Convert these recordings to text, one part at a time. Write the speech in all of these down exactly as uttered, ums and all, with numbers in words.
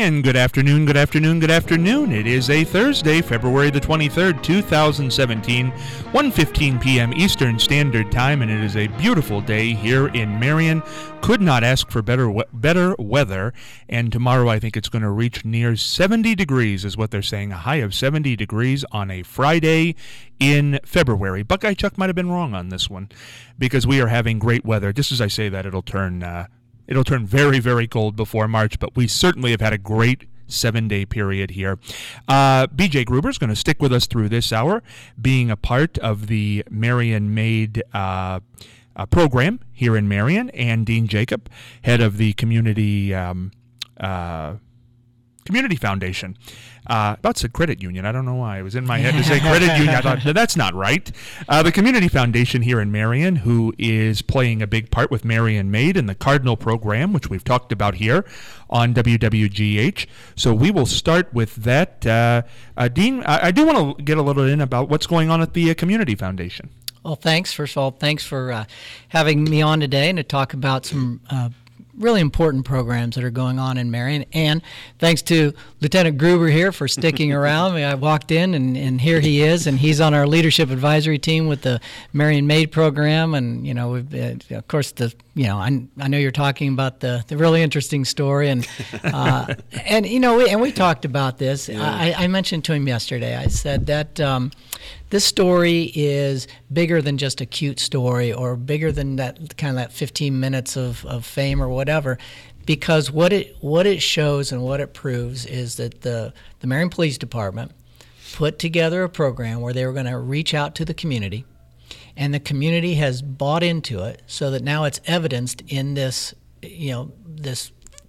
And good afternoon, good afternoon, good afternoon. It is a Thursday, February the twenty-third, two thousand seventeen, one fifteen p.m. Eastern Standard Time, and it is a beautiful day here in Marion. Could not ask for better we- better weather, and tomorrow I think it's going to reach near seventy degrees is what they're saying, a high of seventy degrees on a Friday in February. Buckeye Chuck might have been wrong on this one because we are having great weather. Just as I say that, it'll turn... Uh, It'll turn very, very cold before March, but we certainly have had a great seven-day period here. Uh, B J Gruber is going to stick with us through this hour, being a part of the Marion Made uh, uh, program here in Marion, and Dean Jacob, head of the Community um, uh, Community Foundation. Uh, about said credit union. I don't know why. It was in my head to say credit union. I thought, that's not right. Uh, the Community Foundation here in Marion, who is playing a big part with Marion Made in the Cardinal program, which we've talked about here on W W G H. So we will start with that. Uh, uh, Dean, I, I do want to get a little in about what's going on at the uh, Community Foundation. Well, thanks. First of all, thanks for uh, having me on today and to talk about some uh, really important programs that are going on in Marion. And thanks to Lieutenant Gruber here for sticking around. I walked in, and, and here he is, and he's on our leadership advisory team with the Marion Made program. And, you know, we've, uh, of course, the you know, I, I know you're talking about the, the really interesting story. And, uh, and you know, we, and we talked about this. Yeah. I, I mentioned to him yesterday, I said that um, this story is bigger than just a cute story or bigger than that kind of that fifteen minutes of, of fame or whatever, because what it what it shows and what it proves is that the, the Marion Police Department put together a program where they were going to reach out to the community, and the community has bought into it so that now it's evidenced in this, you know, this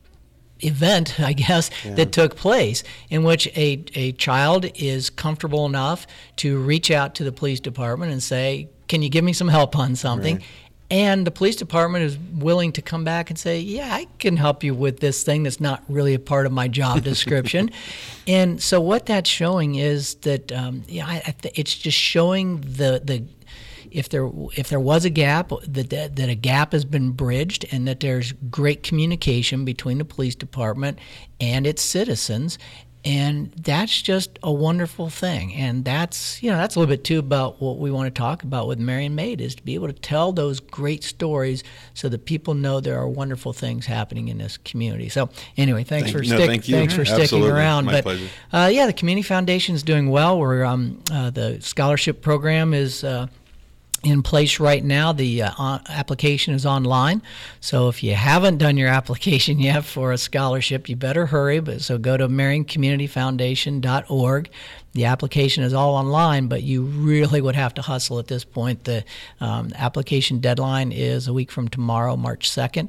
event, I guess, yeah. that took place in which a, a child is comfortable enough to reach out to the police department and say, can you give me some help on something? Right. And the police department is willing to come back and say, yeah, I can help you with this thing that's not really a part of my job description. And so what that's showing is that um, yeah, I, I th- it's just showing the the if there if there was a gap, that, that that a gap has been bridged, and that there's great communication between the police department and its citizens. And that's just a wonderful thing. And that's, you know, that's a little bit too about what we want to talk about with Marion Made, is to be able to tell those great stories so that people know there are wonderful things happening in this community. So anyway, thanks thank, for no, stick, thank you. thanks for Absolutely. sticking around. My but pleasure. Uh, yeah, the Community Foundation is doing well. We're um, uh, the scholarship program is uh, in place right now. The uh, on- application is online, so if you haven't done your application yet for a scholarship, you better hurry. But so go to marion community foundation dot org. The application is all online, but you really would have to hustle at this point. The um, application deadline is a week from tomorrow, March second.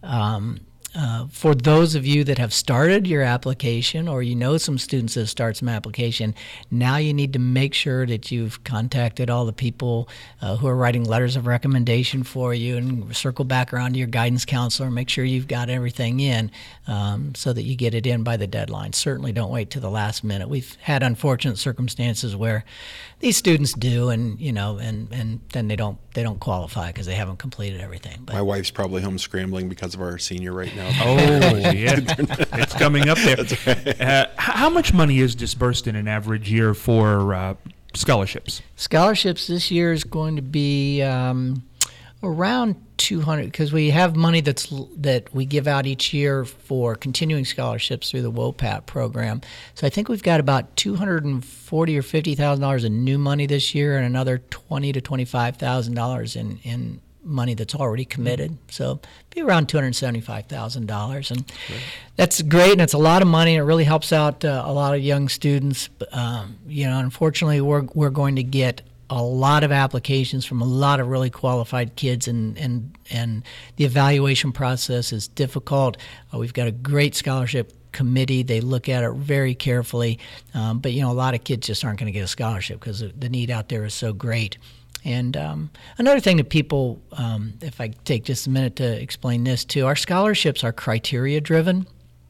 Um, Uh, for those of you that have started your application, or you know some students that start some application, now you need to make sure that you've contacted all the people uh, who are writing letters of recommendation for you, and circle back around to your guidance counselor, make sure you've got everything in um, so that you get it in by the deadline. Certainly don't wait to the last minute. We've had unfortunate circumstances where these students do, and you know, and, and then they don't they don't qualify because they haven't completed everything. But my wife's probably home scrambling because of our senior right now. Oh, yeah. It's coming up there. That's right. Uh, how much money is disbursed in an average year for uh, scholarships? Scholarships this year is going to be um, around two hundred, because we have money that's that we give out each year for continuing scholarships through the W O P A T program. So I think we've got about two hundred forty thousand dollars or fifty thousand dollars in new money this year, and another twenty thousand to twenty-five thousand dollars in in money that's already committed. So be around two hundred seventy-five thousand dollars, and great. That's great, and it's a lot of money, and it really helps out uh, a lot of young students. Um, you know, unfortunately, we're we're going to get a lot of applications from a lot of really qualified kids, and and and the evaluation process is difficult. Uh, we've got a great scholarship committee. They look at it very carefully, um, but you know, a lot of kids just aren't going to get a scholarship because the need out there is so great. And um, another thing that people, um, if I take just a minute to explain this too, our scholarships are criteria driven,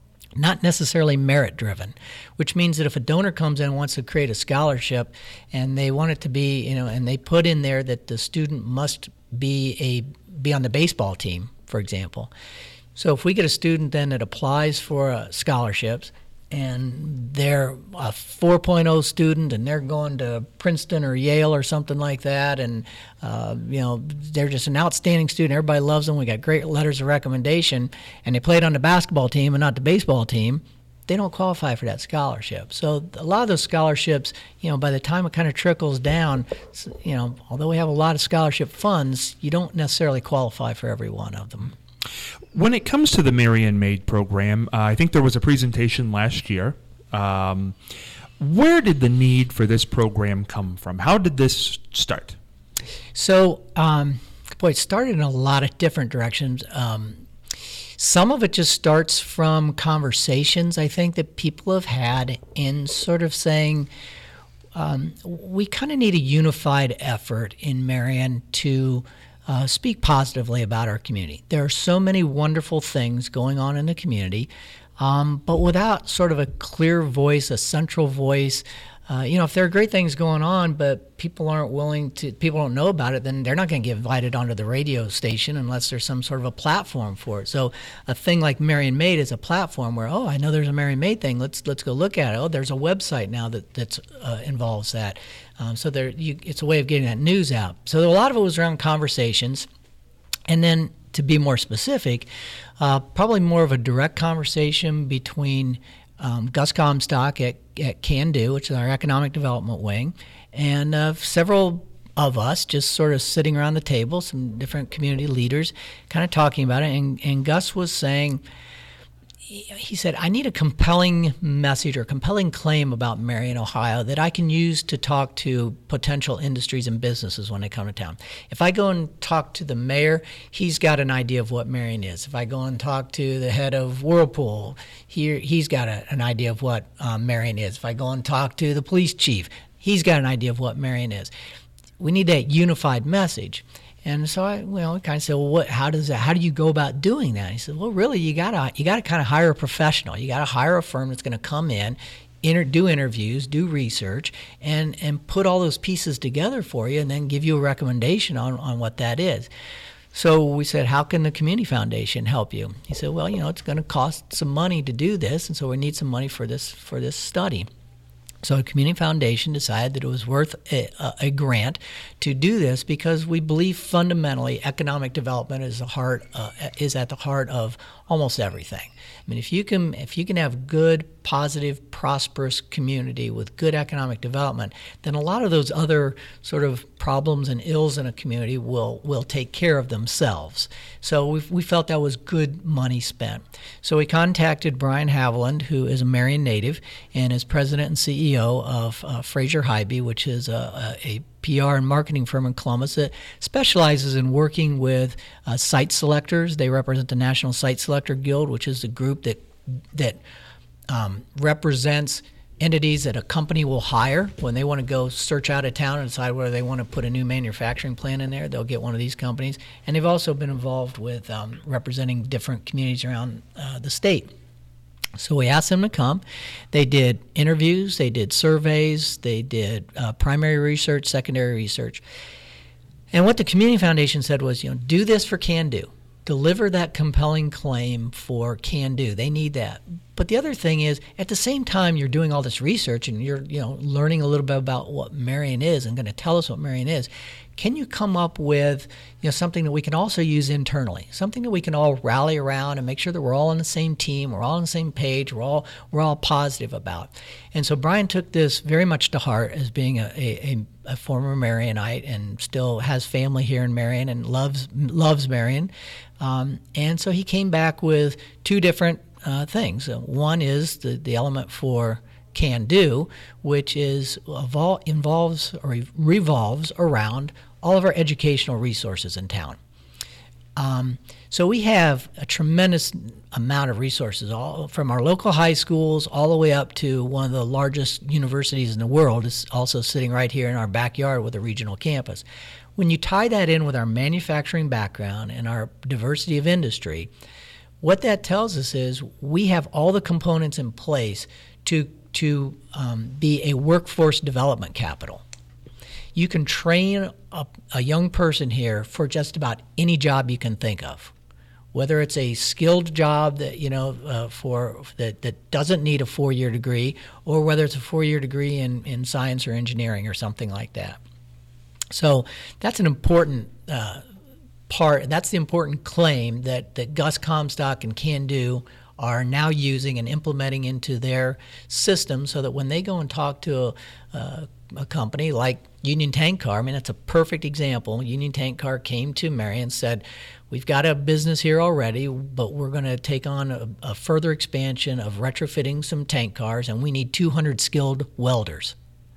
not necessarily merit driven, which means that if a donor comes in and wants to create a scholarship and they want it to be, you know, and they put in there that the student must be a be on the baseball team, for example. So if we get a student then that applies for uh, scholarships and they're a four point oh student, and they're going to Princeton or Yale or something like that, and uh, you know they're just an outstanding student. Everybody loves them. We got great letters of recommendation, and they played on the basketball team and not the baseball team. They don't qualify for that scholarship. So a lot of those scholarships, you know, by the time it kind of trickles down, you know, although we have a lot of scholarship funds, you don't necessarily qualify for every one of them. When it comes to the Marion Made program, uh, I think there was a presentation last year. Um, where did the need for this program come from? How did this start? So, um, boy, it started in a lot of different directions. Um, some of it just starts from conversations, I think, that people have had in sort of saying, um, we kind of need a unified effort in Marion to Uh, speak positively about our community. There are so many wonderful things going on in the community, um, but without sort of a clear voice, a central voice. Uh, you know, if there are great things going on, but people aren't willing to, people don't know about it, then they're not going to get invited onto the radio station unless there's some sort of a platform for it. So a thing like Marion Made is a platform where, oh, I know there's a Marion Made thing. Let's let's go look at it. Oh, there's a website now that that's uh, involves that. Um, so there, you, it's a way of getting that news out. So a lot of it was around conversations, and then to be more specific, uh, probably more of a direct conversation between um, Gus Comstock at, at Can Do, which is our economic development wing, and uh, several of us just sort of sitting around the table, some different community leaders, kind of talking about it. And, and Gus was saying, he said, I need a compelling message or compelling claim about Marion, Ohio that I can use to talk to potential industries and businesses when they come to town. If I go and talk to the mayor, he's got an idea of what Marion is. If I go and talk to the head of Whirlpool, he, he's got a, an idea of what um, Marion is. If I go and talk to the police chief, he's got an idea of what Marion is. We need that unified message. And so I, you know, kind of said, well, what? How does that? How do you go about doing that? And he said, well, really, you gotta, you gotta kind of hire a professional. You gotta hire a firm that's going to come in, inter, do interviews, do research, and and put all those pieces together for you, and then give you a recommendation on on what that is. So we said, how can the Community Foundation help you? He said, well, you know, it's going to cost some money to do this, and so we need some money for this for this study. So the Community Foundation decided that it was worth a, a grant to do this because we believe fundamentally economic development is the heart uh, is at the heart of almost everything. I mean, if you can if you can have good, positive, prosperous community with good economic development, then a lot of those other sort of problems and ills in a community will will take care of themselves. So we we felt that was good money spent. So we contacted Brian Haviland, who is a Marion native and is president and C E O of uh, Fraser Hybe, which is a, a, a P R and marketing firm in Columbus that specializes in working with uh, site selectors. They represent the National Site Selector Guild, which is the group that that um, represents entities that a company will hire when they want to go search out a town and decide whether they want to put a new manufacturing plant in there. They'll get one of these companies. And they've also been involved with um, representing different communities around uh, the state. So we asked them to come. They did interviews, they did surveys, they did uh, primary research, secondary research. And what the Community Foundation said was, you know, do this for Can Do. Deliver that compelling claim for Can Do. They need that. But the other thing is, at the same time you're doing all this research and you're, you know, learning a little bit about what Marion is and going to tell us what Marion is, can you come up with, you know, something that we can also use internally, something that we can all rally around and make sure that we're all on the same team, we're all on the same page, we're all we're all positive about. And so Brian took this very much to heart as being a, a, a former Marionite and still has family here in Marion and loves loves Marion. Um, and so he came back with two different uh, things. Uh, one is the, the element for Can Do, which is evol- involves or revolves around all of our educational resources in town. Um, so we have a tremendous amount of resources, all from our local high schools all the way up to one of the largest universities in the world. It's also sitting right here in our backyard with a regional campus. When you tie that in with our manufacturing background and our diversity of industry, what that tells us is we have all the components in place to to um, be a workforce development capital. You can train a, a young person here for just about any job you can think of. whether it's a skilled job that you know uh, for that, that doesn't need a four-year degree, or whether it's a four-year degree in, in science or engineering or something like that. So that's an important uh, part. That's the important claim that, that Gus Comstock and Can Do are now using and implementing into their system, so that when they go and talk to a, uh, a company like Union Tank Car, I mean, that's a perfect example. Union Tank Car came to Marion and said, we've got a business here already, but we're going to take on a, a further expansion of retrofitting some tank cars, and we need two hundred skilled welders.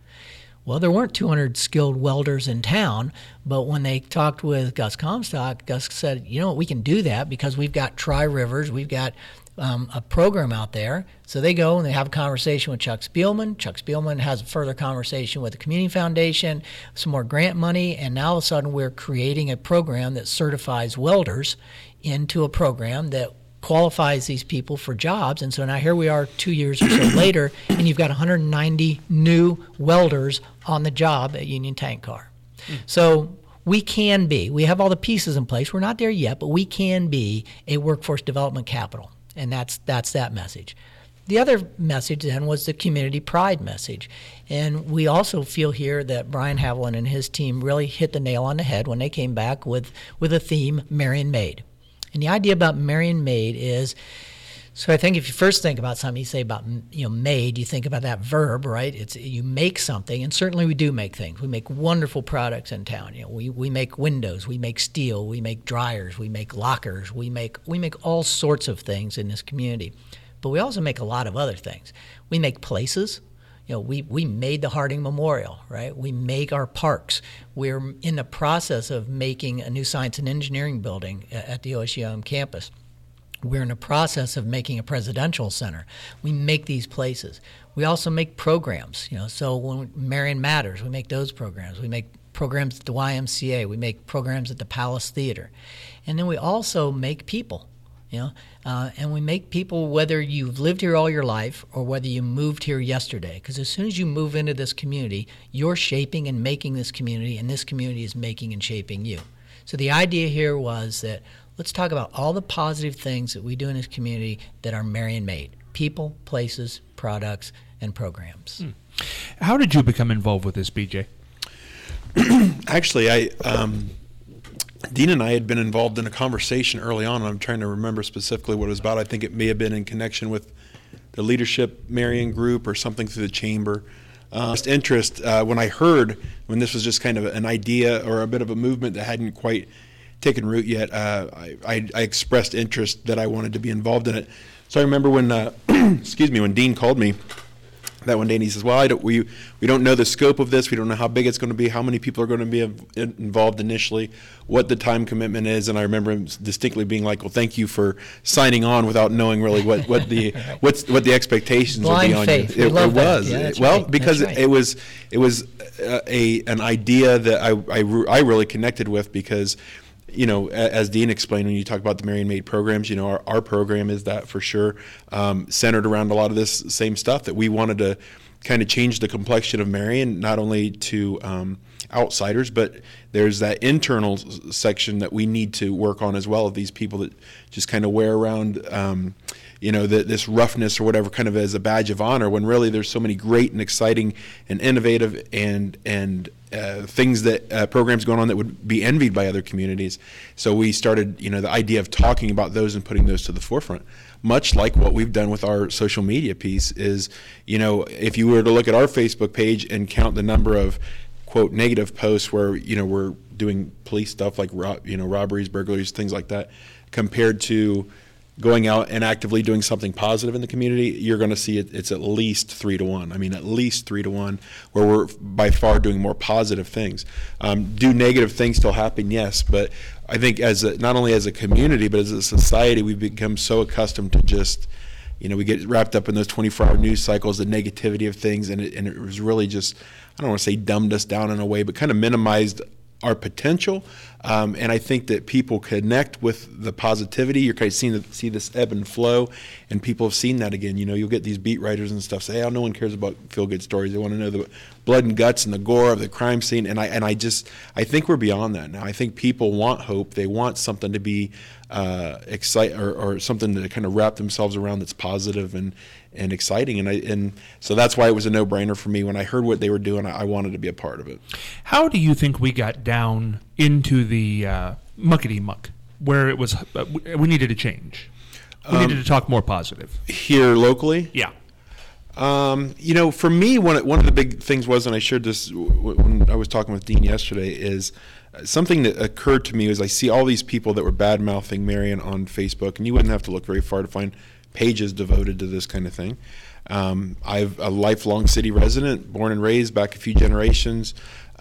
Well, there weren't two hundred skilled welders in town, but when they talked with Gus Comstock, Gus said, you know what, we can do that because we've got Tri-Rivers, we've got um, a program out there. So they go and they have a conversation with Chuck Spielman. Chuck Spielman has a further conversation with the Community Foundation, some more grant money, and now all of a sudden we're creating a program that certifies welders into a program that qualifies these people for jobs. And so now here we are two years or so later, and you've got one hundred ninety new welders on the job at Union Tank Car. Mm. So we can be, we have all the pieces in place. We're not there yet, but we can be a workforce development capital. And that's that's that message. The other message then was the community pride message. And we also feel here that Brian Haviland and his team really hit the nail on the head when they came back with, with a theme, Marion Made. And the idea about Marion Made is, so I think if you first think about something, you say about, you know, made, you think about that verb, right? It's you make something, and certainly we do make things. We make wonderful products in town. You know, we, we make windows, we make steel, we make dryers, we make lockers, we make we make all sorts of things in this community. But we also make a lot of other things. We make places. You know, we, we made the Harding Memorial, right? We make our parks. We're in the process of making a new science and engineering building at the O S U M campus. We're in the process of making a presidential center. We make these places. We also make programs. You know, so when Marion Matters, we make those programs. We make programs at the Y M C A. We make programs at the Palace Theater. And then we also make people. You know, uh, and we make people, whether you've lived here all your life or whether you moved here yesterday, because as soon as you move into this community, you're shaping and making this community, and this community is making and shaping you. So the idea here was that let's talk about all the positive things that we do in this community that are Marion made: people, places, products, and programs. Hmm. How did you become involved with this, B J? Actually, I... Um Dean and I had been involved in a conversation early on, and I'm trying to remember specifically what it was about. I think it may have been in connection with the Leadership Marion group or something through the chamber. Uh, just interest, uh, when I heard, when this was just kind of an idea or a bit of a movement that hadn't quite taken root yet, uh, I, I, I expressed interest that I wanted to be involved in it. So I remember when, uh, excuse me, when Dean called me that one day, and he says, well, I don't, we, we don't know the scope of this. We don't know how big it's going to be, how many people are going to be involved initially, what the time commitment is. And I remember him distinctly being like, well, thank you for signing on without knowing really what, what the what's what the expectations Blind would be on faith. you. We It, love it was. that. Yeah, that's well, right. because That's right. it was it was a, a an idea that I, I, re- I really connected with, because you know, as Dean explained, when you talk about the Marion Made programs, you know, our, our program is that for sure, um, centered around a lot of this same stuff that we wanted to kind of change the complexion of Marion, not only to um, outsiders, but there's that internal section that we need to work on as well, of these people that just kind of wear around, um, you know, the, this roughness or whatever kind of as a badge of honor, when really there's so many great and exciting and innovative and and uh, things that uh, programs going on that would be envied by other communities. So we started, you know, the idea of talking about those and putting those to the forefront. Much like what we've done with our social media piece is, you know, if you were to look at our Facebook page and count the number of, quote, negative posts where, you know, we're doing police stuff like, you know, robberies, burglaries, things like that, compared to going out and actively doing something positive in the community, you're going to see it, it's at least three to one. I mean, at least three to one, where we're by far doing more positive things. Um, do negative things still happen? Yes, but I think as a, not only as a community, but as a society, we've become so accustomed to just, you know, we get wrapped up in those twenty-four hour news cycles, the negativity of things, and it, and it was really just, I don't want to say dumbed us down in a way, but kind of minimized our potential. Um, and I think that people connect with the positivity. You're kind of seeing the, see this ebb and flow, and people have seen that again. You know, you'll get these beat writers and stuff say, "Oh, no one cares about feel-good stories. They want to know the blood and guts and the gore of the crime scene." And I and I just I think we're beyond that now. I think people want hope. They want something to be uh, excite or, or something to kind of wrap themselves around that's positive and and exciting. And I and so that's why it was a no-brainer for me when I heard what they were doing. I, I wanted to be a part of it. How do you think we got down into the uh, muckety muck where it was uh, we needed to change? We um, needed to talk more positive here locally. Yeah. Um, you know, for me, one one of the big things was, and I shared this when I was talking with Dean yesterday, is something that occurred to me as I see all these people that were bad-mouthing Marion on Facebook, and you wouldn't have to look very far to find pages devoted to this kind of thing. Um, I'm a lifelong city resident, born and raised back a few generations,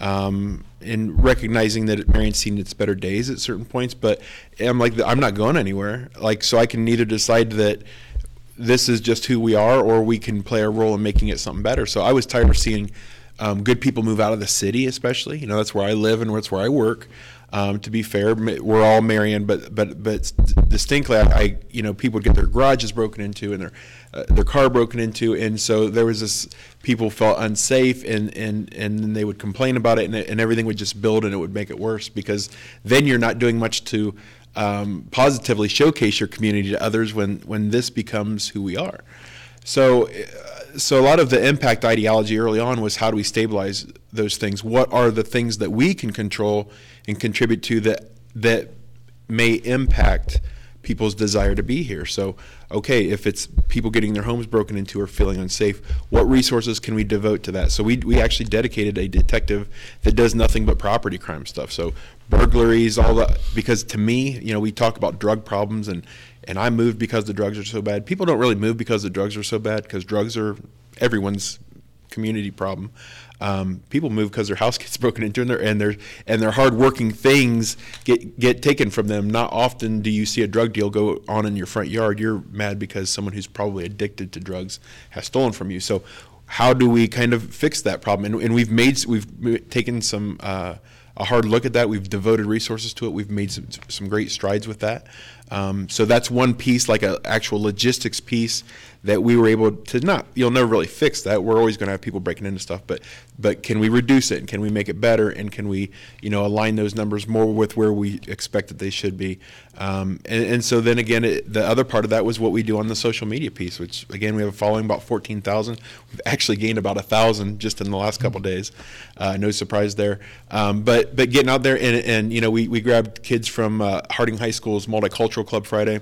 um, and recognizing that Marion's seen its better days at certain points, but I'm like, I'm not going anywhere. Like, so I can either decide that this is just who we are, or we can play a role in making it something better. So I was tired of seeing um, good people move out of the city, especially. You know, that's where I live and that's where I work. Um, to be fair, we're all Marion, but but but distinctly, I, I you know people would get their garages broken into and their uh, their car broken into, and so there was this people felt unsafe, and and and then they would complain about it, and and everything would just build, and it would make it worse because then you're not doing much to um, positively showcase your community to others when when this becomes who we are. So. Uh, So a lot of the impact ideology early on was how do we stabilize those things? What are the things that we can control and contribute to that that may impact people's desire to be here? So, okay, if it's people getting their homes broken into or feeling unsafe, what resources can we devote to that? So we we actually dedicated a detective that does nothing but property crime stuff. So burglaries, all that, because to me, you know, we talk about drug problems and and I moved because the drugs are so bad. People don't really move because the drugs are so bad, because drugs are everyone's community problem. Um, people move because their house gets broken into and their and their and their hardworking things get get taken from them. Not often do you see a drug deal go on in your front yard. You're mad because someone who's probably addicted to drugs has stolen from you. So how do we kind of fix that problem? And, and we've made we've taken some uh, a hard look at that. We've devoted resources to it. We've made some, some great strides with that. Um, so that's one piece, like an actual logistics piece that we were able to not, you'll never really fix that. We're always going to have people breaking into stuff, but but can we reduce it, and can we make it better, and can we, you know, align those numbers more with where we expect that they should be? Um, and, and so then again, it, the other part of that was what we do on the social media piece, which again, we have a following about fourteen thousand. We've actually gained about one thousand just in the last couple of days. Uh, no surprise there. Um, but but getting out there and, and you know, we, we grabbed kids from uh, Harding High School's Multicultural Club Friday,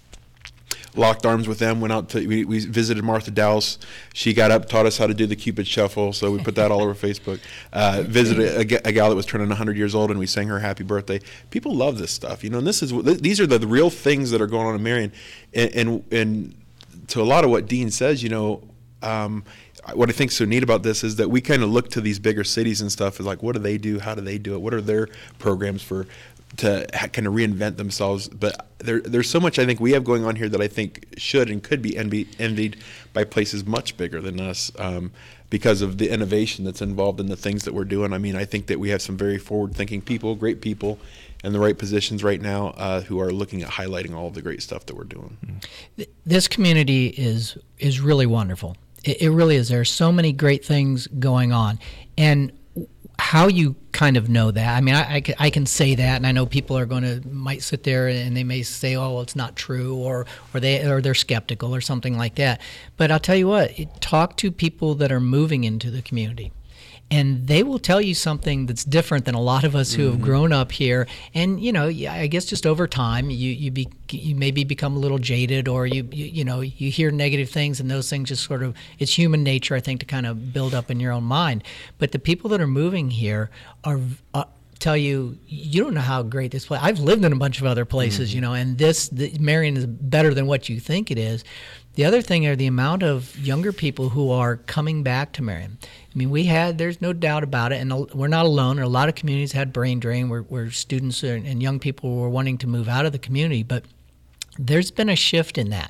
locked arms with them, went out to, we, we visited Martha Dowse. She got up, taught us how to do the Cupid Shuffle, so we put that all over Facebook. Uh, visited a, a gal that was turning one hundred years old, and we sang her happy birthday. People love this stuff, you know, and this is these are the, the real things that are going on in Marion. And, and, and to a lot of what Dean says, you know, um, what I think is so neat about this is that we kind of look to these bigger cities and stuff as like, what do they do? How do they do it? What are their programs for to kind of reinvent themselves? But there, there's so much I think we have going on here that I think should and could be envy, envied by places much bigger than us um, because of the innovation that's involved in the things that we're doing. I mean, I think that we have some very forward-thinking people, great people in the right positions right now uh, who are looking at highlighting all of the great stuff that we're doing. This community is is really wonderful. It, it really is. There are so many great things going on. And how you kind of know that, I mean, I, I, can, I can say that, and I know people are going to might sit there and they may say, oh, well, it's not true, or or they or they're skeptical or something like that. But I'll tell you what, it, talk to people that are moving into the community, and they will tell you something that's different than a lot of us who have grown up here. And you know, I guess just over time, you you be you maybe become a little jaded, or you, you you know you hear negative things, and those things just sort of, it's human nature, I think, to kind of build up in your own mind. But the people that are moving here are. Uh, tell you, you don't know how great this place. I've lived in a bunch of other places, mm-hmm. you know, and this the, Marion is better than what you think it is. The other thing are the amount of younger people who are coming back to Marion. I mean, we had, there's no doubt about it, and we're not alone. A lot of communities had brain drain where, where students and young people were wanting to move out of the community, but there's been a shift in that.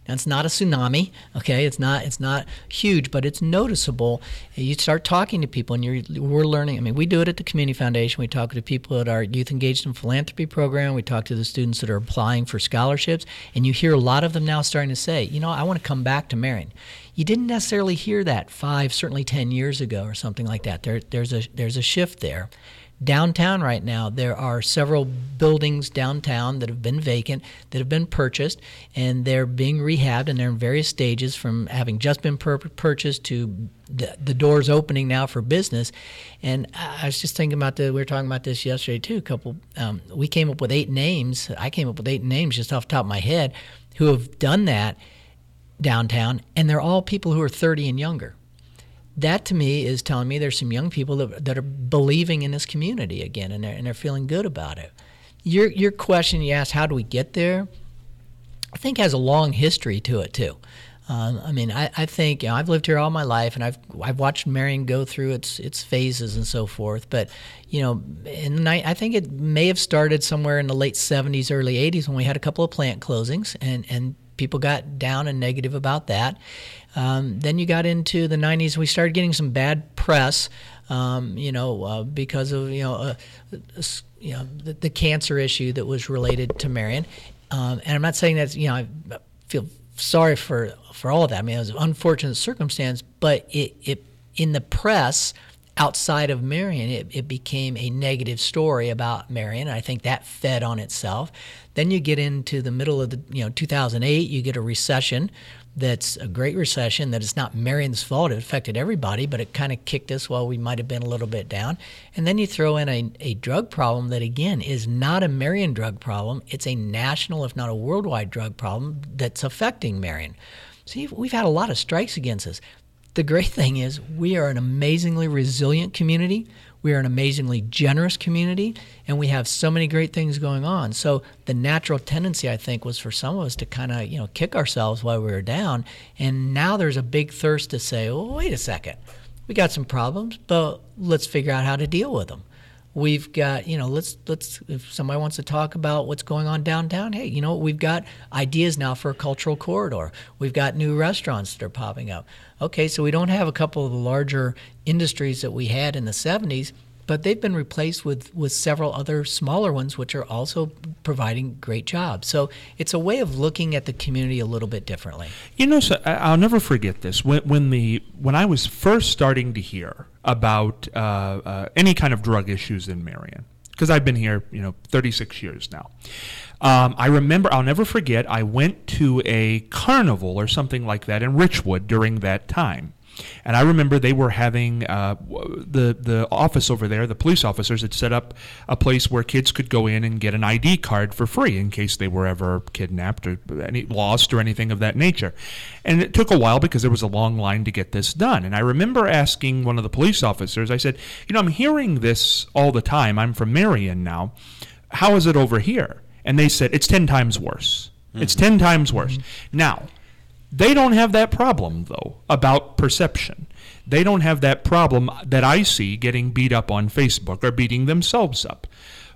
Now, it's not a tsunami, okay? It's not it's not huge, but it's noticeable. You start talking to people, and you're we're learning. I mean, we do it at the Community Foundation. We talk to people at our Youth Engaged in Philanthropy program. We talk to the students that are applying for scholarships, and you hear a lot of them now starting to say, you know, I want to come back to Marion. You didn't necessarily hear that five, certainly ten years ago or something like that. There, there's a there's a shift there. Downtown right now, there are several buildings downtown that have been vacant, that have been purchased, and they're being rehabbed, and they're in various stages from having just been pur- purchased to the, the doors opening now for business. And I was just thinking about the, we were talking about this yesterday too, a couple, um, we came up with eight names, I came up with eight names just off the top of my head, who have done that downtown, and they're all people who are thirty and younger. That to me is telling me there's some young people that, that are believing in this community again, and they're, and they're feeling good about it. Your your question you asked, how do we get there, I think has a long history to it too. Um, I mean, I, I think, you know, I've lived here all my life, and I've I've watched Marion go through its its phases and so forth. But you know, in the night, I think it may have started somewhere in the late seventies, early eighties when we had a couple of plant closings, and and people got down and negative about that. Um, then you got into the nineties. We started getting some bad press, um, you know, uh, because of you know, uh, uh, you know, the, the cancer issue that was related to Marion. Um, and I'm not saying that you know I feel sorry for for all of that. I mean, it was an unfortunate circumstance, but it it in the press outside of Marion, it, it became a negative story about Marion. And I think that fed on itself. Then you get into the middle of the you know two thousand eight, you get a recession. That's a great recession, that it's not Marion's fault. It affected everybody, but it kind of kicked us while we might have been a little bit down. And then you throw in a, a drug problem that, again, is not a Marion drug problem. It's a national, if not a worldwide drug problem that's affecting Marion. See, we've had a lot of strikes against us. The great thing is we are an amazingly resilient community. We are an amazingly generous community, and we have so many great things going on. So the natural tendency, I think, was for some of us to kind of, you know, kick ourselves while we were down. And now there's a big thirst to say, oh, wait a second. We got some problems, but let's figure out how to deal with them. We've got, you know, let's, let's, if somebody wants to talk about what's going on downtown, hey, you know, we've got ideas now for a cultural corridor. We've got new restaurants that are popping up. Okay, so we don't have a couple of the larger industries that we had in the seventies, but they've been replaced with, with several other smaller ones, which are also providing great jobs. So it's a way of looking at the community a little bit differently. You know, so I'll never forget this. When, when the when I was first starting to hear about uh, uh, any kind of drug issues in Marion, because I've been here, you know, thirty-six years now. Um, I remember, I'll never forget, I went to a carnival or something like that in Richwood during that time. And I remember they were having, uh, the the office over there, the police officers had set up a place where kids could go in and get an I D card for free in case they were ever kidnapped or any, lost or anything of that nature. And it took a while because there was a long line to get this done. And I remember asking one of the police officers, I said, you know, I'm hearing this all the time. I'm from Marion now. How is it over here? And they said, it's ten times worse. Mm-hmm. It's ten times worse. Mm-hmm. Now, they don't have that problem, though, about perception. They don't have that problem that I see getting beat up on Facebook or beating themselves up.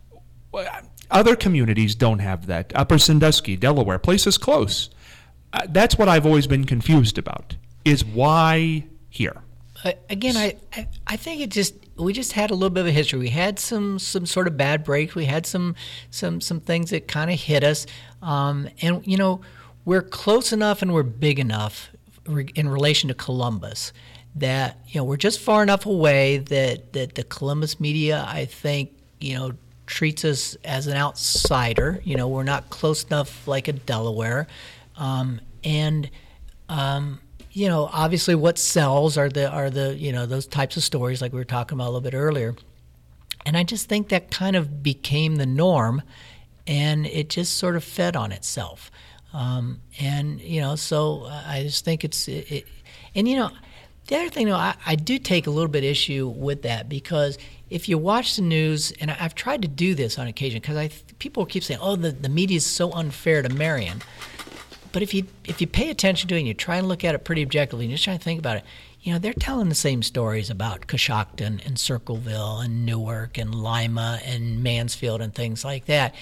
Other communities don't have that. Upper Sandusky, Delaware, places close. Uh, that's what I've always been confused about, is why here? Uh, again, I, I I think it just we just had a little bit of a history. We had some some sort of bad breaks. We had some some some things that kind of hit us, um, and you know. We're close enough and we're big enough in relation to Columbus that, you know, we're just far enough away that, that the Columbus media, I think, you know, treats us as an outsider. You know, we're not close enough like a Delaware. Um, and, um, you know, obviously what sells are the, are the, you know, those types of stories like we were talking about a little bit earlier. And I just think that kind of became the norm, and it just sort of fed on itself. Um, and, you know, so I just think it's, it, it, and, you know, the other thing, though, I, I do take a little bit issue with that, because if you watch the news, and I, I've tried to do this on occasion, because I people keep saying, oh, the, the media is so unfair to Marion. But if you if you pay attention to it and you try and look at it pretty objectively and just try to think about it, you know, they're telling the same stories about Coshocton and Circleville and Newark and Lima and Mansfield and things like that.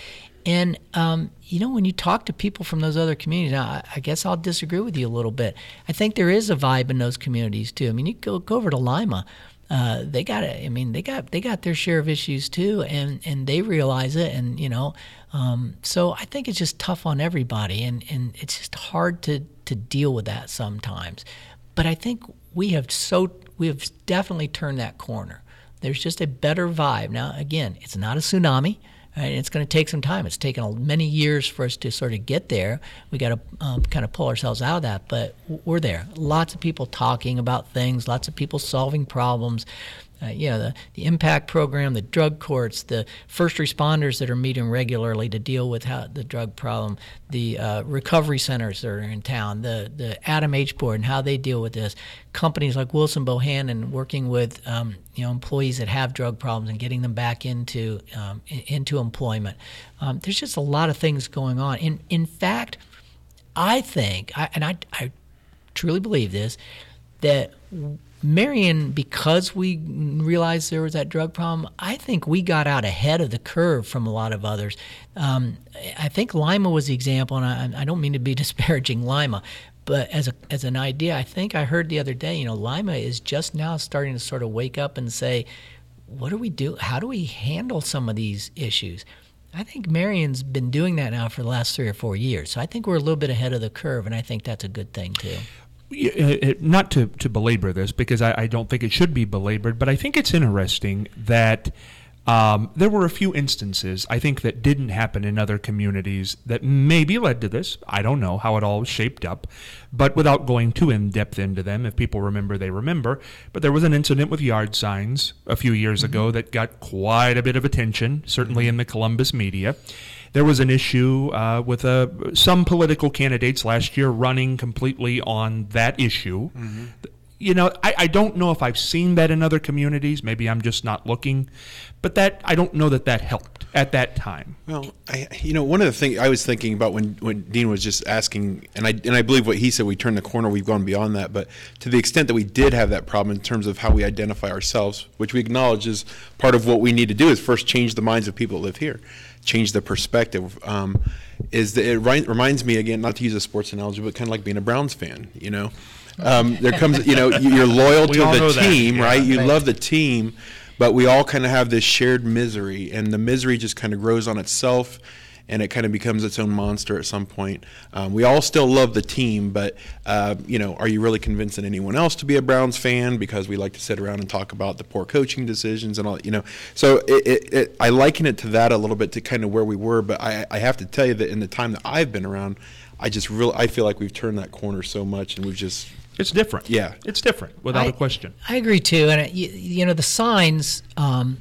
And, um, you know, when you talk to people from those other communities, now, I, I guess I'll disagree with you a little bit. I think there is a vibe in those communities, too. I mean, you go, go over to Lima. Uh, they got it. I mean, they got they got their share of issues too, and, and they realize it. And you know, um, so I think it's just tough on everybody, and, and it's just hard to, to deal with that sometimes. But I think we have so we have definitely turned that corner. There's just a better vibe now. Again, it's not a tsunami. Right? It's going to take some time. It's taken many years for us to sort of get there. We got to um, kind of pull ourselves out of that, but we're there. Lots of people talking about things, lots of people solving problems. Uh, you know, the, the impact program, the drug courts, the first responders that are meeting regularly to deal with how, the drug problem, the uh, recovery centers that are in town, the, the Adam H Board and how they deal with this, companies like Wilson Bohannon working with um, you know employees that have drug problems and getting them back into um, into employment. Um, there's just a lot of things going on. In in fact, I think, I, and I, I truly believe this, that Marion, because we realized there was that drug problem, I think we got out ahead of the curve from a lot of others. Um, I think Lima was the example, and I, I don't mean to be disparaging Lima, but as a as an idea, I think I heard the other day, you know, Lima is just now starting to sort of wake up and say, what do we do? How do we handle some of these issues? I think Marion's been doing that now for the last three or four years. So I think we're a little bit ahead of the curve, and I think that's a good thing too. Not to, to belabor this, because I, I don't think it should be belabored, but I think it's interesting that um, there were a few instances, I think, that didn't happen in other communities that maybe led to this. I don't know how it all shaped up, but without going too in-depth into them, if people remember, they remember. But there was an incident with yard signs a few years mm-hmm. ago that got quite a bit of attention, certainly mm-hmm. in the Columbus media. There was an issue uh, with uh, some political candidates last year running completely on that issue. Mm-hmm. You know, I, I don't know if I've seen that in other communities. Maybe I'm just not looking. But that I don't know that that helped at that time. Well, I, you know, one of the things I was thinking about when, when Dean was just asking, and I and I believe what he said, we turned the corner, we've gone beyond that. But to the extent that we did have that problem in terms of how we identify ourselves, which we acknowledge is part of what we need to do, is first change the minds of people that live here. Change the perspective, um, is that it ri- reminds me, again, not to use a sports analogy, but kind of like being a Browns fan, you know. Um, there comes, you know, you're loyal to the team, yeah, right? You right. love the team, but we all kind of have this shared misery, and the misery just kind of grows on itself, and it kind of becomes its own monster at some point. Um, we all still love the team, but, uh, you know, are you really convincing anyone else to be a Browns fan because we like to sit around and talk about the poor coaching decisions and all, you know. So it, it, it, I liken it to that a little bit, to kind of where we were, but I, I have to tell you that in the time that I've been around, I just really, I feel like we've turned that corner so much, and we've just... It's different. Yeah. It's different, without I, a question. I agree, too. And, you, you know, the signs, um,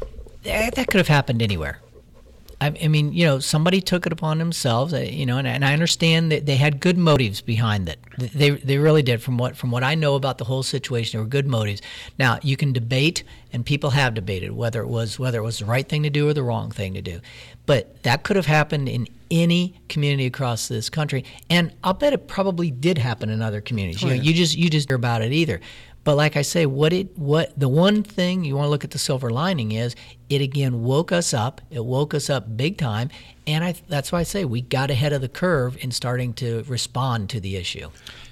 that, that could have happened anywhere. I, I mean, you know, somebody took it upon themselves, uh, you know, and, and I understand that they had good motives behind it. They they really did. From what from what I know about the whole situation, there were good motives. Now, you can debate, and people have debated whether it was whether it was the right thing to do or the wrong thing to do. But that could have happened in any community across this country, and I'll bet it probably did happen in other communities. Oh, you know, yeah. you just you just hear about it either. But like I say, what it what the one thing you want to look at the silver lining is, it again woke us up. It woke us up big time, and I that's why I say we got ahead of the curve in starting to respond to the issue.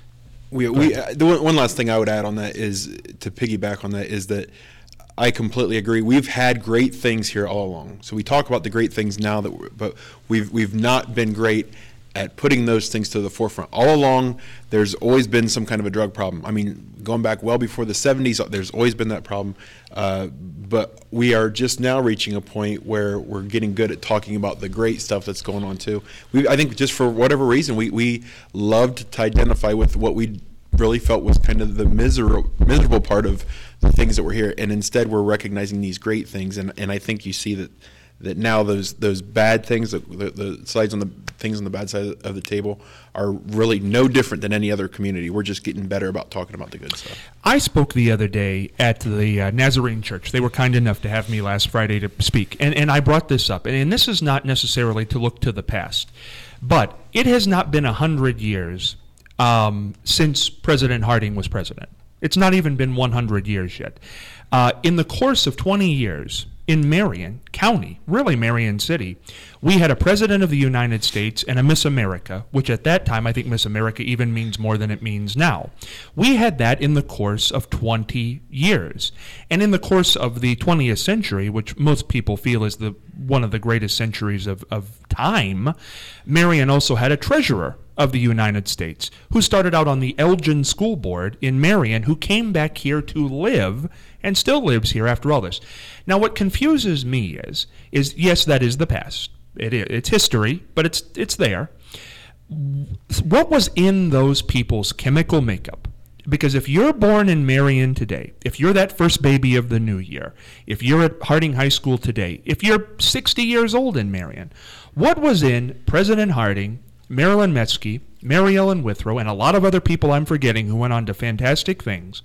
We we uh, the one, one last thing I would add on that is, to piggyback on that, is that I completely agree. We've had great things here all along. So we talk about the great things now, that we're, but we've we've not been great at putting those things to the forefront. All along, there's always been some kind of a drug problem. I mean, going back well before the seventies, there's always been that problem. Uh, but we are just now reaching a point where we're getting good at talking about the great stuff that's going on too. We, I think just for whatever reason, we, we loved to identify with what we really felt was kind of the miserable, miserable part of the things that were here. And instead, we're recognizing these great things. And, and I think you see that that now those those bad things, the, the, the sides on the things on the bad side of the table, are really no different than any other community. We're just getting better about talking about the good stuff. I spoke the other day at the uh, Nazarene Church. They were kind enough to have me last Friday to speak, and, and I brought this up. And, and this is not necessarily to look to the past, but it has not been a hundred years um, since President Harding was president. It's not even been one hundred years yet. Uh, in the course of twenty years, in Marion County, really Marion City, We had a president of the United States and a Miss America, which at that time, I think Miss America even means more than it means now. We had that in the course of twenty years. And in the course of the twentieth century, which most people feel is the one of the greatest centuries of, of time, Marion also had a treasurer of the United States who started out on the Elgin School Board in Marion, who came back here to live and still lives here after all this. Now, what confuses me is, is yes, that is the past. It is, it's history, but it's it's there. What was in those people's chemical makeup? Because if you're born in Marion today, if you're that first baby of the new year, if you're at Harding High School today, if you're sixty years old in Marion, what was in President Harding, Marilyn Metzke, Mary Ellen Withrow, and a lot of other people I'm forgetting who went on to fantastic things,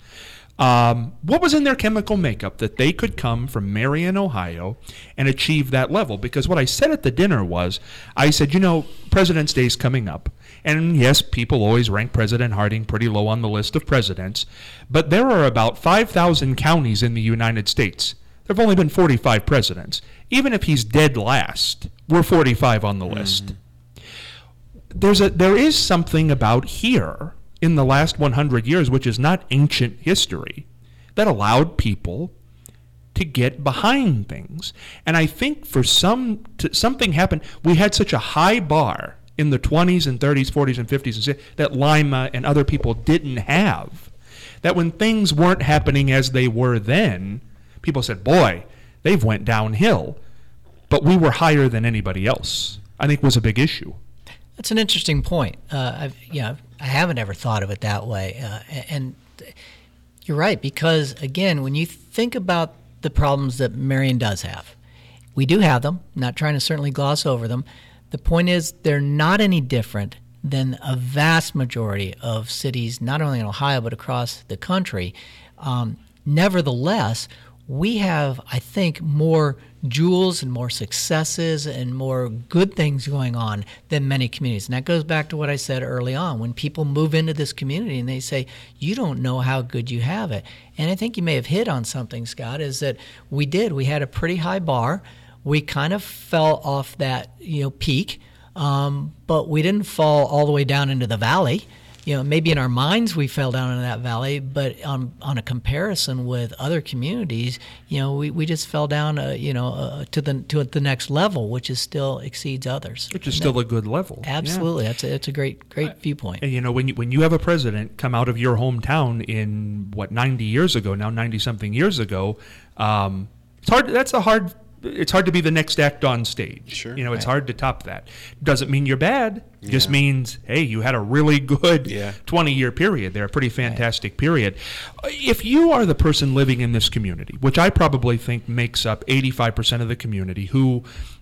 um, what was in their chemical makeup that they could come from Marion, Ohio, and achieve that level? Because what I said at the dinner was, I said, you know, President's Day is coming up. And yes, people always rank President Harding pretty low on the list of presidents, but there are about five thousand counties in the United States. There have only been forty-five presidents. Even if he's dead last, we're forty-five on the list. Mm-hmm. There's a there is something about here in the last one hundred years, which is not ancient history, that allowed people to get behind things. And I think for some to, something happened. We had such a high bar in the twenties and thirties, forties, and fifties that Lima and other people didn't have, that when things weren't happening as they were then, people said, boy, they've went downhill. But we were higher than anybody else, I think was a big issue. That's an interesting point. Uh, I've, you know, I haven't ever thought of it that way. Uh, and you're right, because, again, when you think about the problems that Marion does have, we do have them, not trying to certainly gloss over them. The point is they're not any different than a vast majority of cities, not only in Ohio but across the country. Um, nevertheless, we have, I think, more jewels and more successes and more good things going on than many communities. And that goes back to what I said early on. When people move into this community and they say, you don't know how good you have it. And I think you may have hit on something, Scott, is that we did. We had a pretty high bar. We kind of fell off that, you know, peak, um, but we didn't fall all the way down into the valley. You know, maybe in our minds we fell down into that valley, but on on a comparison with other communities, you know, we, we just fell down, uh, you know, uh, to the to the next level, which is still exceeds others. Which is and still that, a good level. Absolutely, yeah. that's a, that's a great great uh, viewpoint. And you know, when you when you have a president come out of your hometown in what ninety years ago, now ninety something years ago, um, it's hard. That's a hard. It's hard to be the next act on stage. Sure. You know, it's right. hard to top that. Doesn't mean you're bad. Yeah. Just means, hey, you had a really good yeah. twenty-year period there, a pretty fantastic right. period. If you are the person living in this community, which I probably think makes up eighty-five percent of the community, who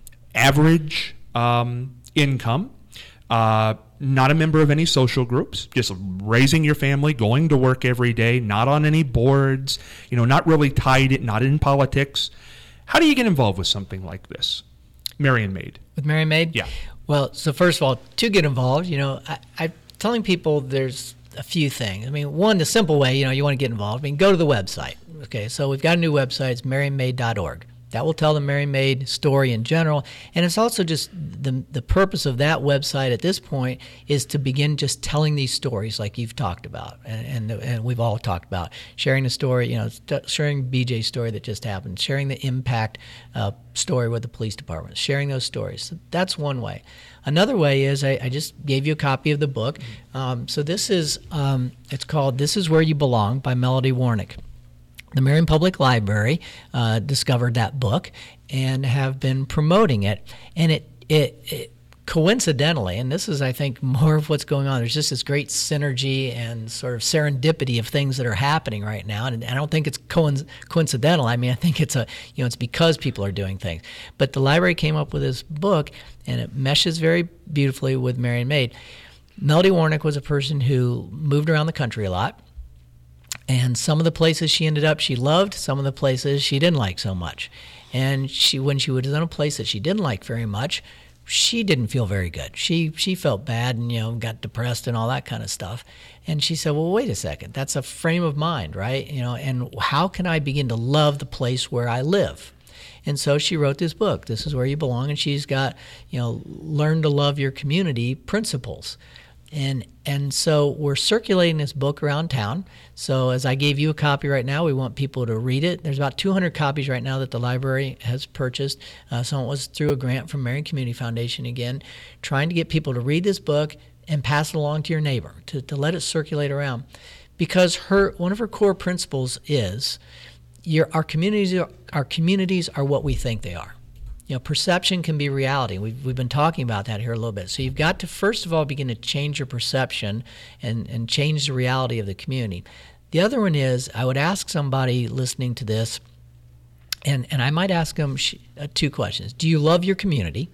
average um, income, uh, not a member of any social groups, just raising your family, going to work every day, not on any boards, you know, not really tied in, not in politics. How do you get involved with something like this? Marion Made. With Marion Made? Yeah. Well, so first of all, to get involved, you know, I, I'm telling people there's a few things. I mean, one, the simple way, you know, you want to get involved, I mean, go to the website. Okay, so we've got a new website, it's marion made dot org. That will tell the Marion Made story in general. And it's also just the the purpose of that website at this point is to begin just telling these stories like you've talked about and, and, and we've all talked about. Sharing the story, you know, sharing B J's story that just happened, sharing the impact uh, story with the police department, sharing those stories. So that's one way. Another way is I, I just gave you a copy of the book. Um, so this is, um, it's called This Is Where You Belong by Melody Warnick. The Marion Public Library uh, discovered that book and have been promoting it. And it, it, it coincidentally, and this is, I think, more of what's going on, there's just this great synergy and sort of serendipity of things that are happening right now. And I don't think it's coincidental. I mean, I think it's a, you know, it's because people are doing things. But the library came up with this book, and it meshes very beautifully with Marion Made. Melody Warnick was a person who moved around the country a lot. And some of the places she ended up she loved, some of the places she didn't like so much. And she, when she was in a place that she didn't like very much, she didn't feel very good. She she felt bad and, you know, got depressed and all that kind of stuff. And she said, well, wait a second, that's a frame of mind, right? You know, and how can I begin to love the place where I live? And so she wrote this book, This Is Where You Belong, and she's got, you know, Learn to Love Your Community principles. And and so we're circulating this book around town. So as I gave you a copy right now, we want people to read it. There's about two hundred copies right now that the library has purchased. Uh, some it was through a grant from Marion Community Foundation, again, trying to get people to read this book and pass it along to your neighbor, to, to let it circulate around. Because her one of her core principles is your our communities are, our communities are what we think they are. You know, perception can be reality. We've, we've been talking about that here a little bit. So you've got to, first of all, begin to change your perception and, and change the reality of the community. The other one is, I would ask somebody listening to this, and, and I might ask them sh- uh, two questions. Do you love your community?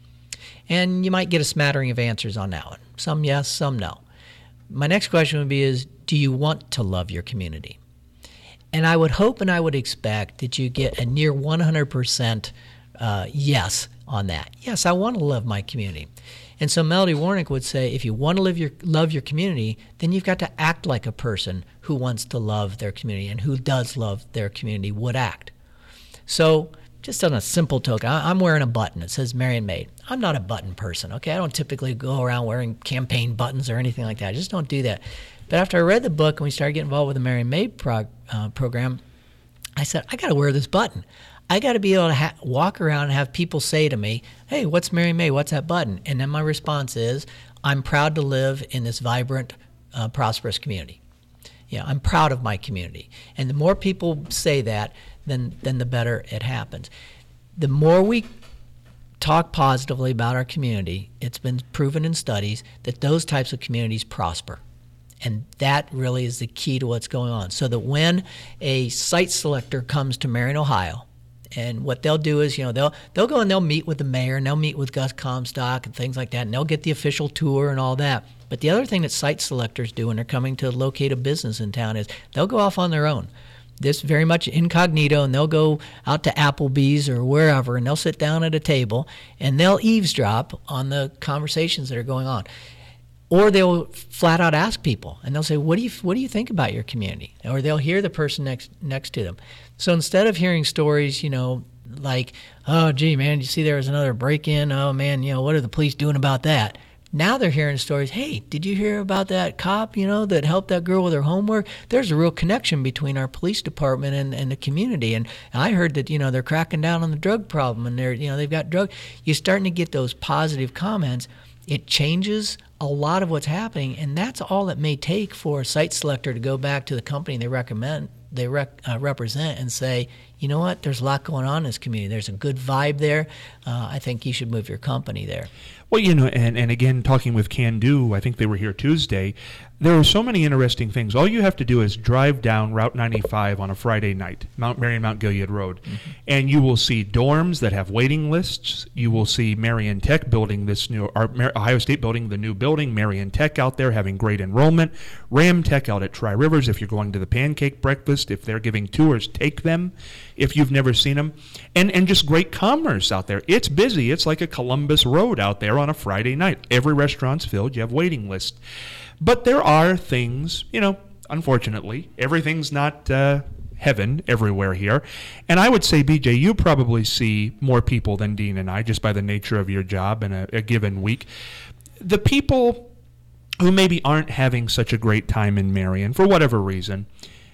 And you might get a smattering of answers on that one. Some yes, some no. My next question would be is, do you want to love your community? And I would hope and I would expect that you get a near one hundred percent Uh, yes on that. Yes, I want to love my community. And so Melody Warnick would say, if you want to live your, love your community, then you've got to act like a person who wants to love their community and who does love their community would act. So just on a simple token, I, I'm wearing a button. It says Marion Made. I'm not a button person, okay? I don't typically go around wearing campaign buttons or anything like that. I just don't do that. But after I read the book and we started getting involved with the Marion Made prog- uh, program, I said, I got to wear this button. I got to be able to ha- walk around and have people say to me, hey, what's Marion Made? What's that button? And then my response is, I'm proud to live in this vibrant, uh, prosperous community. You know, I'm proud of my community. And the more people say that, then, then the better it happens. The more we talk positively about our community, it's been proven in studies that those types of communities prosper. And that really is the key to what's going on. So that when a site selector comes to Marion, Ohio, and what they'll do is, you know, they'll they'll go and they'll meet with the mayor and they'll meet with Gus Comstock and things like that, and they'll get the official tour and all that. But the other thing that site selectors do when they're coming to locate a business in town is they'll go off on their own. This very much incognito, and they'll go out to Applebee's or wherever, and they'll sit down at a table and they'll eavesdrop on the conversations that are going on. Or they'll flat out ask people, and they'll say, "What do you what do you think about your community?" Or they'll hear the person next next to them. So instead of hearing stories, you know, like, "Oh, gee, man, you see there was another break-in. Oh, man, you know, what are the police doing about that?" Now they're hearing stories. Hey, did you hear about that cop, you know, that helped that girl with her homework? There's a real connection between our police department and, and the community. And I heard that, you know, they're cracking down on the drug problem, and they're, you know, they've got drug. You're starting to get those positive comments. It changes a lot of what's happening, and that's all it may take for a site selector to go back to the company they recommend, they rec, uh, represent, and say, you know what, there's a lot going on in this community. There's a good vibe there. Uh, I think you should move your company there. Well, you know, and, and again, talking with Can Do, I think they were here Tuesday, there are so many interesting things. All you have to do is drive down Route ninety-five on a Friday night, Mount Marion, Mount Gilead Road, mm-hmm. and you will see dorms that have waiting lists. You will see Marion Tech building this new, or Ohio State building the new building, Marion Tech out there having great enrollment, Ram Tech out at Tri Rivers. If you're going to the pancake breakfast, if they're giving tours, take them if you've never seen them, and, and just great commerce out there. It's busy. It's like a Columbus Road out there on a Friday night. Every restaurant's filled. You have waiting lists. But there are things, you know, unfortunately, everything's not uh, heaven everywhere here. And I would say, B J, you probably see more people than Dean and I, just by the nature of your job in a, a given week. The people who maybe aren't having such a great time in Marion, for whatever reason,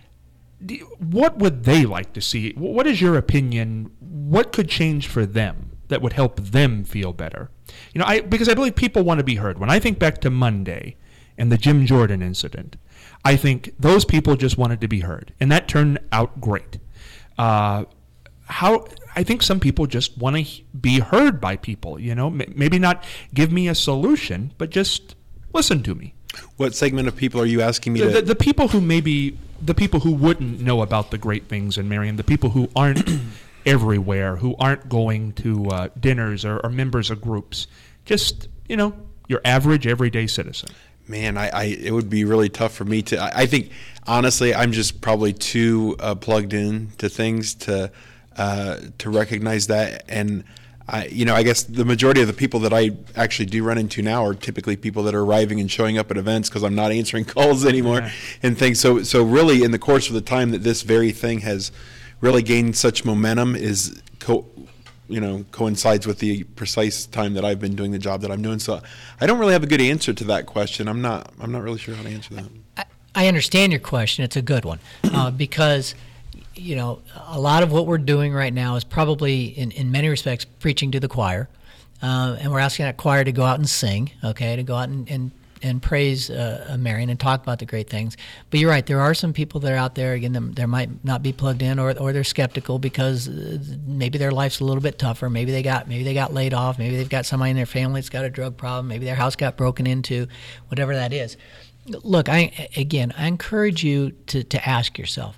what would they like to see? What is your opinion? What could change for them that would help them feel better? You know, I because I believe people want to be heard. When I think back to Monday and the Jim Jordan incident, I think those people just wanted to be heard, and that turned out great. Uh, how I think some people just want to be heard by people. You know, M- maybe not give me a solution, but just listen to me. What segment of people are you asking me the, to? The, the people who maybe the people who wouldn't know about the great things in Marion, the people who aren't everywhere, who aren't going to uh, dinners or, or members of groups, just, you know, your average everyday citizen. Man, I, I it would be really tough for me to. I, I think honestly, I'm just probably too uh, plugged in to things to uh, to recognize that. And I, you know, I guess the majority of the people that I actually do run into now are typically people that are arriving and showing up at events because I'm not answering calls anymore, yeah. and things. So, so really, in the course of the time that this very thing has really gained such momentum is co- you know, coincides with the precise time that I've been doing the job that I'm doing. So I don't really have a good answer to that question. I'm not, I'm not really sure how to answer that. I, I understand your question. It's a good one uh, because, you know, a lot of what we're doing right now is probably in, in many respects preaching to the choir. Uh, and we're asking that choir to go out and sing, okay, to go out and, and and praise uh, Marion and talk about the great things. But you're right, there are some people that are out there, again, them, there might not be plugged in, or or they're skeptical because maybe their life's a little bit tougher. Maybe they got maybe they got laid off. Maybe they've got somebody in their family that's got a drug problem. Maybe their house got broken into, whatever that is. Look, I again, I encourage you to, to ask yourself,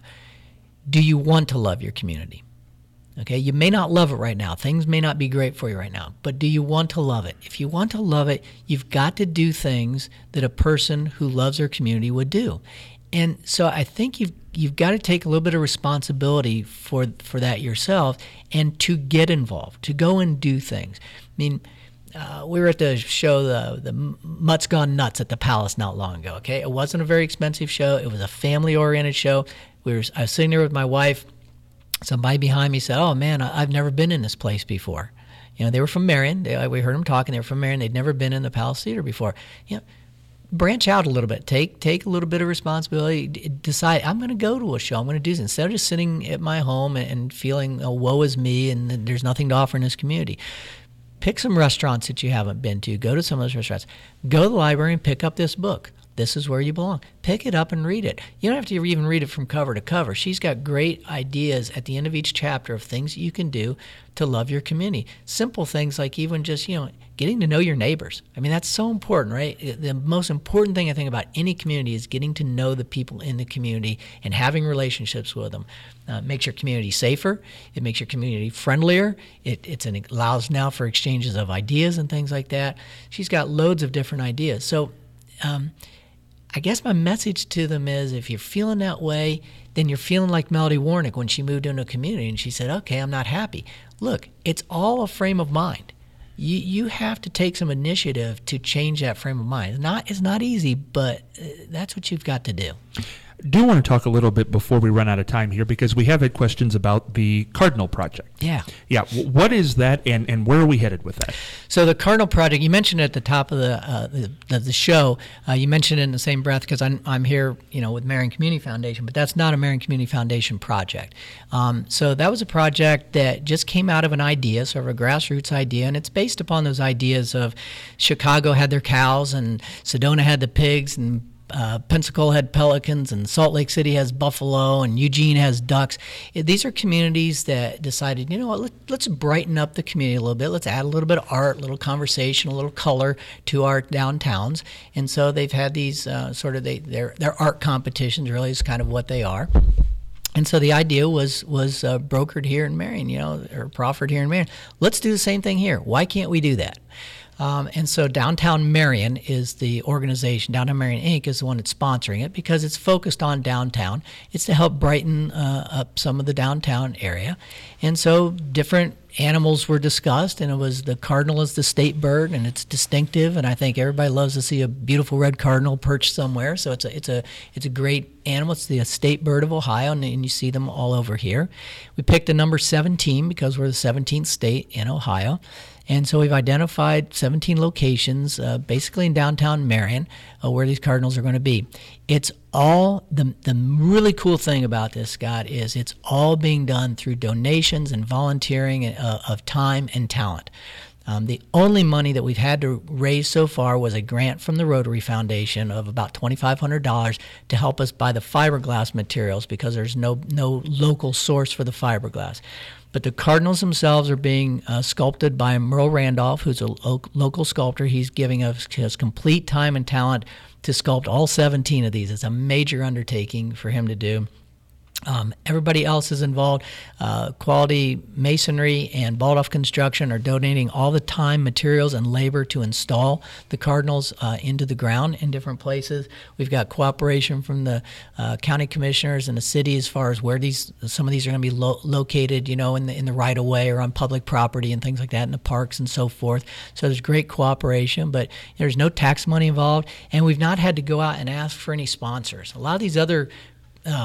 do you want to love your community? Okay, you may not love it right now. Things may not be great for you right now, but do you want to love it? If you want to love it, you've got to do things that a person who loves their community would do. And so I think you've you've got to take a little bit of responsibility for for that yourself and to get involved, to go and do things. I mean, uh, we were at the show, the the Mutt's Gone Nuts at the Palace not long ago. Okay, it wasn't a very expensive show. It was a family-oriented show. We were I was sitting there with my wife. Somebody behind me said, "Oh man, I've never been in this place before." You know, they were from Marion. They, we heard them talking. They were from Marion. They'd never been in the Palace Theater before. You know, branch out a little bit. Take take a little bit of responsibility. D- decide, I'm going to go to a show. I'm going to do this instead of just sitting at my home and, and feeling, oh, woe is me, and there's nothing to offer in this community. Pick some restaurants that you haven't been to. Go to some of those restaurants. Go to the library and pick up this book. This is where you belong. Pick it up and read it. You don't have to even read it from cover to cover. She's got great ideas at the end of each chapter of things that you can do to love your community. Simple things like even just, you know, getting to know your neighbors. I mean, that's so important, right? The most important thing I think about any community is getting to know the people in the community and having relationships with them. Uh, it makes your community safer. It makes your community friendlier. It it's an, it allows now for exchanges of ideas and things like that. She's got loads of different ideas. So, um, I guess my message to them is if you're feeling that way, then you're feeling like Melody Warnick when she moved into a community and she said, okay, I'm not happy. Look, it's all a frame of mind. You you have to take some initiative to change that frame of mind. It's not, it's not easy, but that's what you've got to do. Do want to talk a little bit before we run out of time here because we have had questions about the Cardinal Project. Yeah. Yeah. What is that and, and where are we headed with that? So the Cardinal Project, you mentioned it at the top of the uh, the, the show. Uh, you mentioned it in the same breath because I'm, I'm here, you know, with Marion Community Foundation, but that's not a Marion Community Foundation project. Um, so that was a project that just came out of an idea, sort of a grassroots idea, and it's based upon those ideas of Chicago had their cows and Sedona had the pigs and Uh, Pensacola had pelicans, and Salt Lake City has buffalo, and Eugene has ducks. These are communities that decided, you know what, let, let's brighten up the community a little bit. Let's add a little bit of art, a little conversation, a little color to our downtowns. And so they've had these uh, sort of, they, their, their art competitions really is kind of what they are. And so the idea was was uh, brokered here in Marion, you know, or proffered here in Marion. Let's do the same thing here. Why can't we do that? Um, and so Downtown Marion is the organization. Downtown Marion Incorporated is the one that's sponsoring it because it's focused on downtown. It's to help brighten uh, up some of the downtown area. And so different animals were discussed, and it was the cardinal is the state bird, and it's distinctive. And I think everybody loves to see a beautiful red cardinal perched somewhere. So it's a it's a it's a great animal. It's the state bird of Ohio, and, and you see them all over here. We picked the number seventeen because we're the seventeenth state in Ohio. And so we've identified seventeen locations, uh, basically in downtown Marion, uh, where these cardinals are going to be. It's all, the the really cool thing about this, Scott, is it's all being done through donations and volunteering uh, of time and talent. Um, the only money that we've had to raise so far was a grant from the Rotary Foundation of about twenty-five hundred dollars to help us buy the fiberglass materials because there's no no local source for the fiberglass. But the cardinals themselves are being uh, sculpted by Merle Randolph, who's a lo- local sculptor. He's giving us his complete time and talent to sculpt all seventeen of these. It's a major undertaking for him to do. Um, everybody else is involved. Uh, Quality Masonry and Baldoff Construction are donating all the time, materials, and labor to install the cardinals uh, into the ground in different places. We've got cooperation from the uh, county commissioners and the city as far as where these some of these are going to be lo- located, you know, in the in the right of way or on public property and things like that, in the parks and so forth. So there's great cooperation, but there's no tax money involved, and we've not had to go out and ask for any sponsors. A lot of these other um,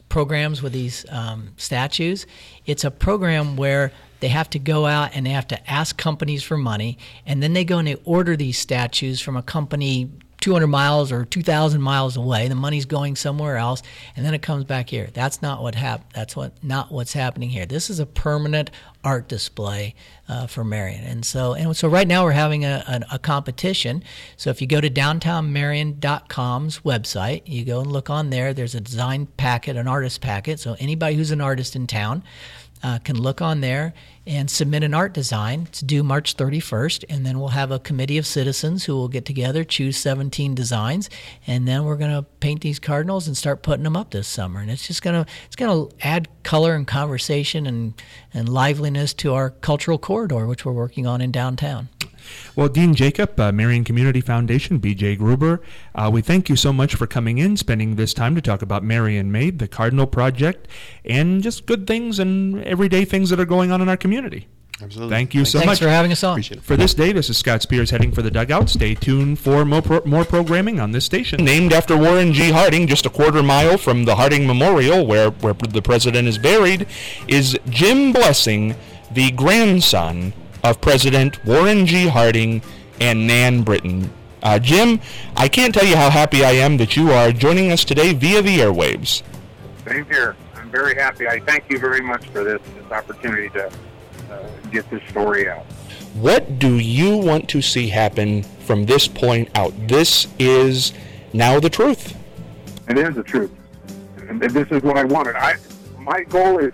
programs with these um, statues. It's a program where they have to go out and they have to ask companies for money, and then they go and they order these statues from a company two hundred miles or two thousand miles away. The money's going somewhere else, and then it comes back here. That's not what hap- That's what not what's happening here. This is a permanent art display uh, for Marion, and so and so right now we're having a, a, a competition. So if you go to downtown marion dot com's website, you go and look on there. There's a design packet, an artist packet. So anybody who's an artist in town Uh, can look on there and submit an art design. It's due March thirty-first, and then we'll have a committee of citizens who will get together, choose seventeen designs, and then we're going to paint these cardinals and start putting them up this summer. And it's just going to it's going to add color and conversation and and liveliness to our cultural corridor, which we're working on in downtown. Well, Dean Jacob, uh, Marion Community Foundation, B J Gruber, uh, we thank you so much for coming in, spending this time to talk about Marion Made, the Cardinal Project, and just good things and everyday things that are going on in our community. Absolutely. Thank you so Thanks much. for having us on. Appreciate it. For this day, this is Scott Spears heading for the dugout. Stay tuned for more, pro- more programming on this station. Named after Warren G. Harding, just a quarter mile from the Harding Memorial, where, where the president is buried, is Jim Blessing, the grandson of President Warren G. Harding and Nan Britton. Uh, Jim, I can't tell you how happy I am that you are joining us today via the airwaves. Same here. I'm very happy. I thank you very much for this, this opportunity to uh, get this story out. What do you want to see happen from this point out? This is now the truth. It is the truth. And this is what I wanted. I My goal is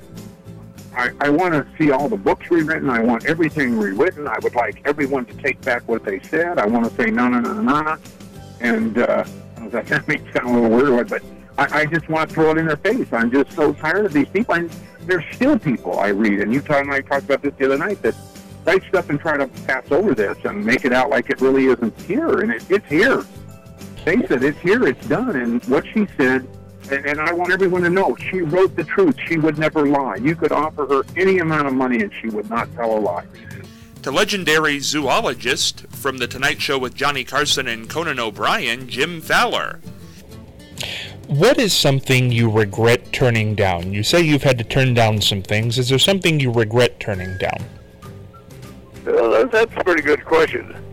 I, I want to see all the books rewritten. I want everything rewritten. I would like everyone to take back what they said. I want to say no, no, no, no, no. And uh, that may sound a little weird, but I, I just want to throw it in their face. I'm just so tired of these people. And there's still people I read, and you and I talked about this the other night, that write stuff and try to pass over this and make it out like it really isn't here. And it, it's here. Face it, it's here. It's done. And what she said, And, and I want everyone to know, she wrote the truth. She would never lie. You could offer her any amount of money and she would not tell a lie. To legendary zoologist from The Tonight Show with Johnny Carson and Conan O'Brien, Jim Fowler. What is something you regret turning down? You say you've had to turn down some things. Is there something you regret turning down? Well, that's a pretty good question.